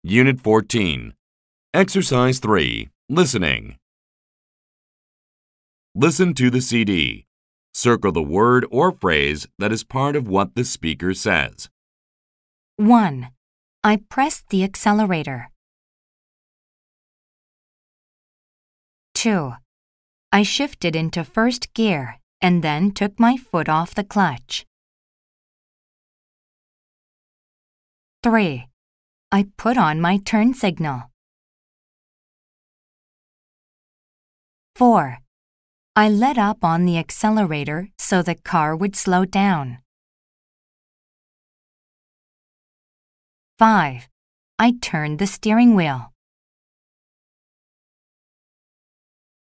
Unit 14. Exercise 3. Listening. Listen to the CD. Circle the word or phrase that is part of what the speaker says. 1. I pressed the accelerator. 2. I shifted into first gear and then took my foot off the clutch. 3. I put on my turn signal. 4. I let up on the accelerator so the car would slow down. 5. I turned the steering wheel.